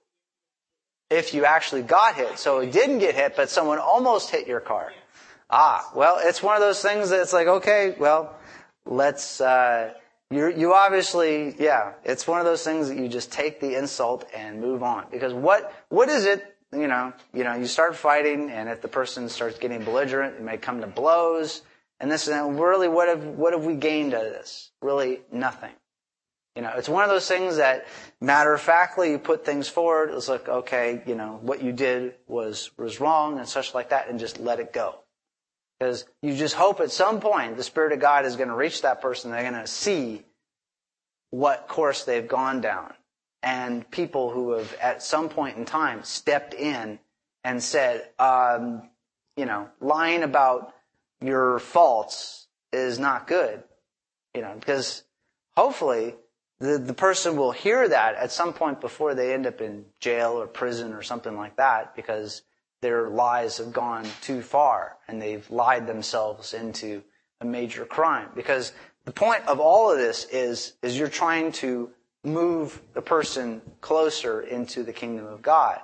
if you actually got hit, so it didn't get hit, but someone almost hit your car. Ah, well, it's one of those things that it's like, okay, well, let's, uh, you you obviously, yeah, it's one of those things that you just take the insult and move on. Because what, what is it, you know, you know, you start fighting, and if the person starts getting belligerent, it may come to blows, and this and that. Really, what have, what have we gained out of this? Really, nothing. You know, it's one of those things that, matter-of-factly, you put things forward, it's like, okay, you know, what you did was, was wrong and such like that, and just let it go. Because you just hope at some point the Spirit of God is going to reach that person. They're going to see what course they've gone down. And people who have at some point in time stepped in and said, um, you know, lying about your faults is not good. You know, because hopefully the, the person will hear that at some point before they end up in jail or prison or something like that, because their lies have gone too far and they've lied themselves into a major crime. Because the point of all of this is, is you're trying to move the person closer into the kingdom of God.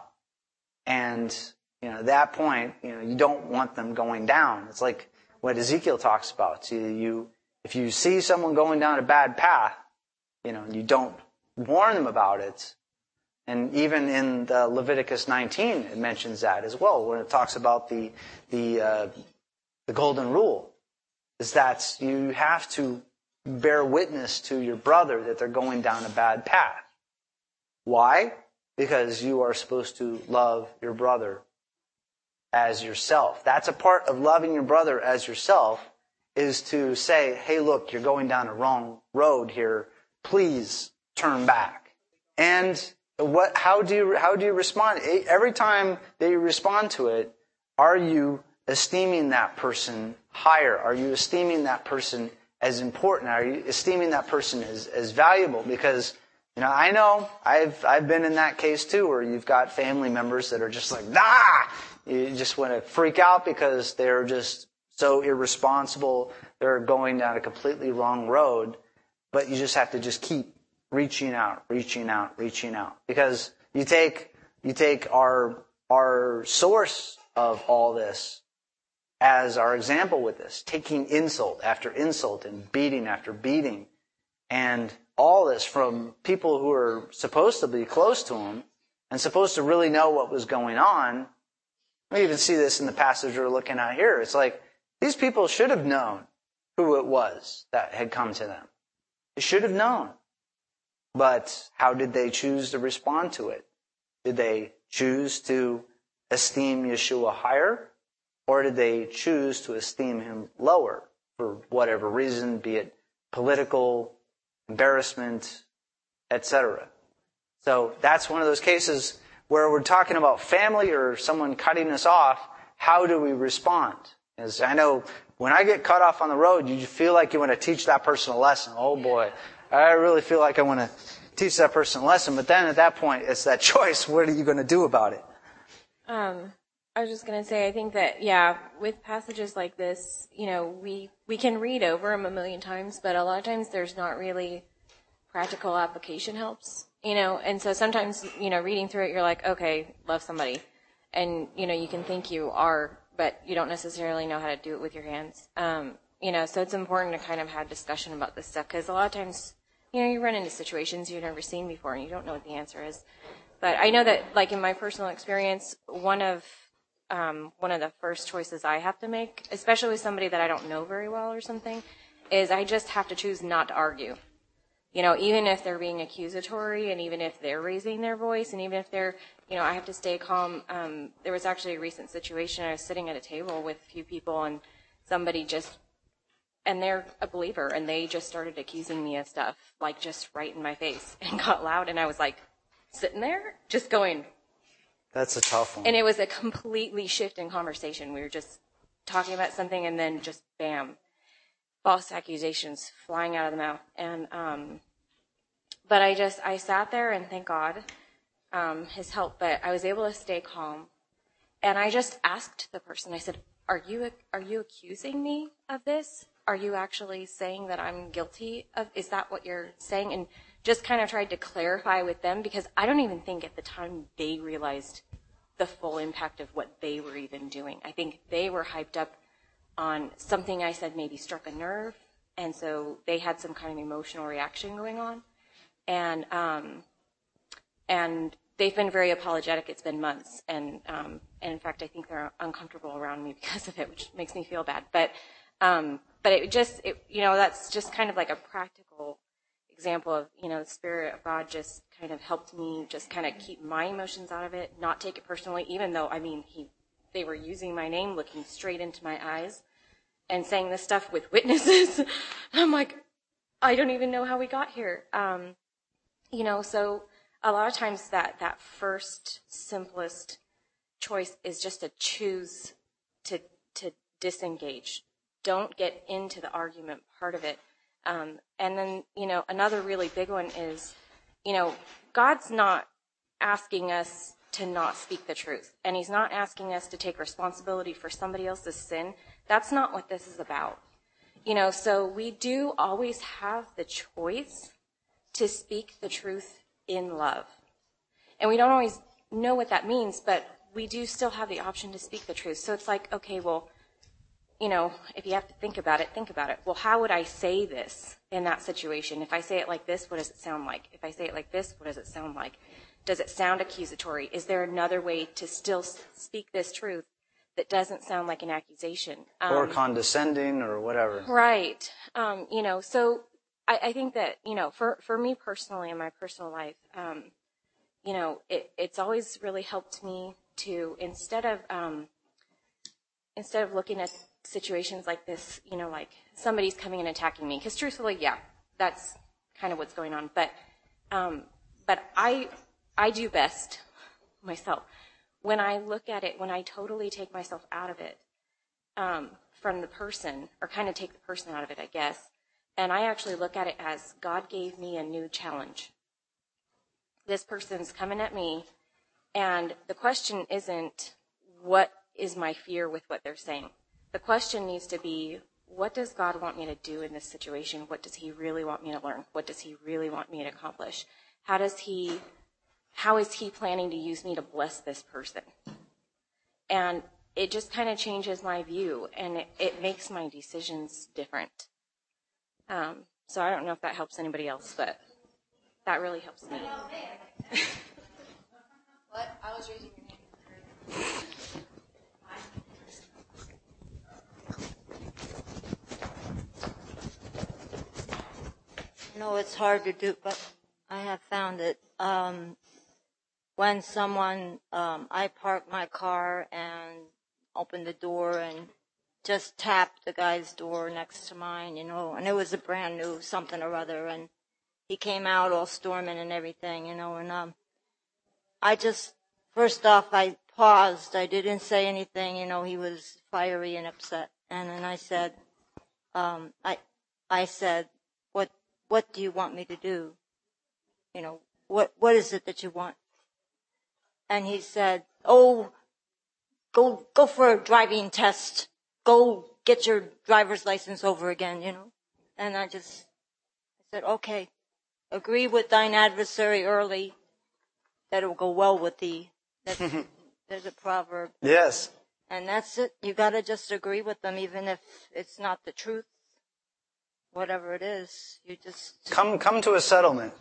And, you know, at that point, you know, you don't want them going down. It's like what Ezekiel talks about. So you, if you see someone going down a bad path, you know, you don't warn them about it. And even in the Leviticus nineteen, it mentions that as well, when it talks about the the uh, the golden rule, is that you have to bear witness to your brother that they're going down a bad path. Why? Because you are supposed to love your brother as yourself. That's a part of loving your brother as yourself, is to say, hey, look, you're going down a wrong road here. Please turn back. And What? How do you how do you respond? Every time that you respond to it, are you esteeming that person higher? Are you esteeming that person as important? Are you esteeming that person as, as valuable? Because, you know, I know I've I've been in that case too, where you've got family members that are just like, nah, you just want to freak out because they're just so irresponsible. They're going down a completely wrong road, but you just have to just keep reaching out, reaching out, reaching out. Because you take you take our our source of all this as our example with this, taking insult after insult and beating after beating, and all this from people who are supposed to be close to him and supposed to really know what was going on. We even see this in the passage we're looking at here. It's like these people should have known who it was that had come to them. They should have known. But how did they choose to respond to it? Did they choose to esteem Yeshua higher? Or did they choose to esteem him lower for whatever reason, be it political, embarrassment, et cetera? So that's one of those cases where we're talking about family or someone cutting us off. How do we respond? As I know when I get cut off on the road, you feel like you want to teach that person a lesson. Oh boy. I really feel like I want to teach that person a lesson, but then at that point, it's that choice. What are you going to do about it? Um, I was just going to say, I think that, yeah, with passages like this, you know, we, we can read over them a million times, but a lot of times there's not really practical application helps, you know, and so sometimes, you know, reading through it, you're like, okay, love somebody. And, you know, you can think you are, but you don't necessarily know how to do it with your hands. Um, you know, so it's important to kind of have discussion about this stuff, because a lot of times, you know, you run into situations you've never seen before and you don't know what the answer is. But I know that, like, in my personal experience, one of um, one of the first choices I have to make, especially with somebody that I don't know very well or something, is I just have to choose not to argue. You know, even if they're being accusatory and even if they're raising their voice and even if they're, you know, I have to stay calm. Um, there was actually a recent situation. I was sitting at a table with a few people and somebody just, and they're a believer, and they just started accusing me of stuff, like just right in my face, and got loud, and I was like sitting there just going. That's a tough one. And it was a completely shift in conversation. We were just talking about something, and then just bam, false accusations flying out of the mouth. And um, but I just I sat there and thank God, um, His help. But I was able to stay calm, and I just asked the person. I said, "Are you are you accusing me of this? Are you actually saying that I'm guilty of? Is that what you're saying?" And just kind of tried to clarify with them, because I don't even think at the time they realized the full impact of what they were even doing. I think they were hyped up on something I said maybe struck a nerve, and so they had some kind of emotional reaction going on. And um, and they've been very apologetic. It's been months, and um, and in fact, I think they're uncomfortable around me because of it, which makes me feel bad. But um, but it just, it, you know, that's just kind of like a practical example of, you know, the Spirit of God just kind of helped me just kind of keep my emotions out of it, not take it personally, even though, I mean, he, they were using my name, looking straight into my eyes and saying this stuff with witnesses. I'm like, I don't even know how we got here. Um, you know, so a lot of times that, that first simplest choice is just to choose to, to disengage. Don't get into the argument part of it. Um, and then, you know, another really big one is, you know, God's not asking us to not speak the truth. And He's not asking us to take responsibility for somebody else's sin. That's not what this is about. You know, so we do always have the choice to speak the truth in love. And we don't always know what that means, but we do still have the option to speak the truth. So it's like, okay, well, you know, if you have to think about it, think about it. Well, how would I say this in that situation? If I say it like this, what does it sound like? If I say it like this, what does it sound like? Does it sound accusatory? Is there another way to still speak this truth that doesn't sound like an accusation? Um, or condescending or whatever. Right. Um, you know, so I, I think that, you know, for, for me personally in my personal life, um, you know, it, it's always really helped me to, instead of, um, instead of looking at situations like this, you know, like somebody's coming and attacking me, because truthfully, yeah, that's kind of what's going on. But, um, but I, I do best myself when I look at it, when I totally take myself out of it, um, from the person, or kind of take the person out of it, I guess. And I actually look at it as God gave me a new challenge. This person's coming at me, and the question isn't, what is my fear with what they're saying? The question needs to be, what does God want me to do in this situation? What does He really want me to learn? What does He really want me to accomplish? How does He, how is He planning to use me to bless this person? And it just kind of changes my view, and it, it makes my decisions different. Um, so I don't know if that helps anybody else, but that really helps me. What? I was raising your hand. No, it's hard to do, but I have found it. Um, when someone, um, I park my car and open the door and just tap the guy's door next to mine, you know, and it was a brand new something or other, and he came out all storming and everything, you know, and um, I just, first off, I paused. I didn't say anything, you know, he was fiery and upset. And then I said, um, I, I said, what, what do you want me to do? You know, what, what is it that you want? And he said, oh, go, go for a driving test. Go get your driver's license over again, you know. And I just, I said, okay, agree with thine adversary early, that it will go well with thee. That's, there's a proverb. Yes. And that's it. You gotta just agree with them, even if it's not the truth. Whatever it is, you just... Come, come to a settlement.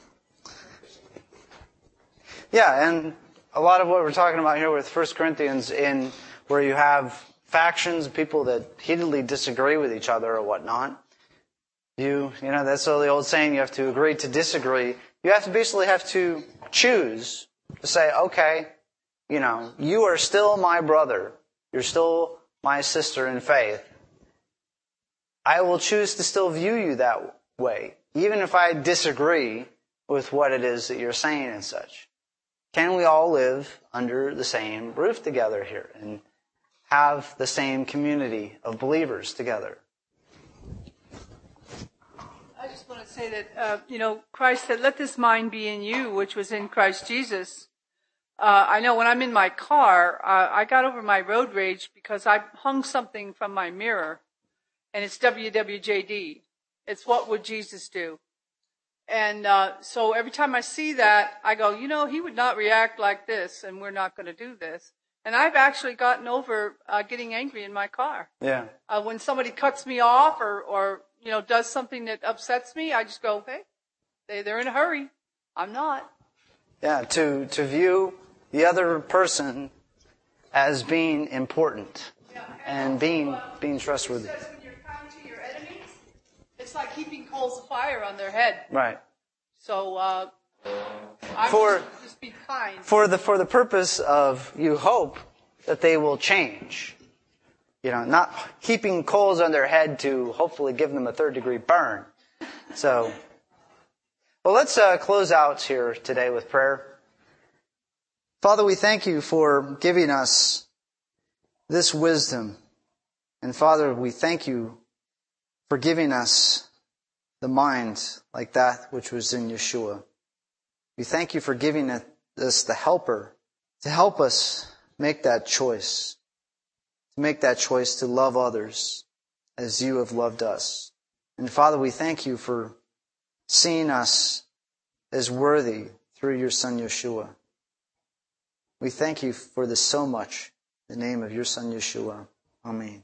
Yeah, and a lot of what we're talking about here with First Corinthians, in where you have factions, people that heatedly disagree with each other or whatnot. You, you know, that's all the old saying, you have to agree to disagree. You have to basically have to choose to say, okay, you know, you are still my brother. You're still my sister in faith. I will choose to still view you that way, even if I disagree with what it is that you're saying and such. Can we all live under the same roof together here? And have the same community of believers together. I just want to say that, uh, you know, Christ said, let this mind be in you, which was in Christ Jesus. Uh, I know when I'm in my car, uh, I got over my road rage because I hung something from my mirror, and it's W W J D. It's what would Jesus do? And uh, so every time I see that, I go, you know, he would not react like this, and we're not going to do this. And I've actually gotten over uh, getting angry in my car. Yeah. Uh, when somebody cuts me off or, or, you know, does something that upsets me, I just go, hey, they, they're in a hurry. I'm not. Yeah, to, to view the other person as being important Yeah. and being, uh, being trustworthy. It says when you're kind to your enemies, it's like heaping coals of fire on their head. Right. So, uh, I For- would just be kind. For the, for the purpose of, you hope that they will change. You know, not heaping coals on their head to hopefully give them a third degree burn. So, well, let's uh, close out here today with prayer. Father, we thank you for giving us this wisdom. And Father, we thank you for giving us the mind like that which was in Yeshua. We thank you for giving us the helper to help us make that choice. To make that choice to love others as you have loved us. And Father, we thank you for seeing us as worthy through your Son Yeshua. We thank you for this so much. In the name of your Son Yeshua. Amen.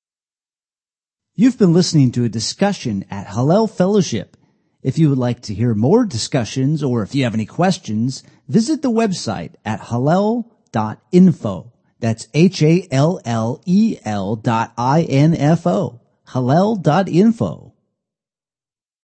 You've been listening to a discussion at Hallel Fellowship. If you would like to hear more discussions or if you have any questions, visit the website at hallel dot info. That's H A L L E L dot I N F O. hallel dot info.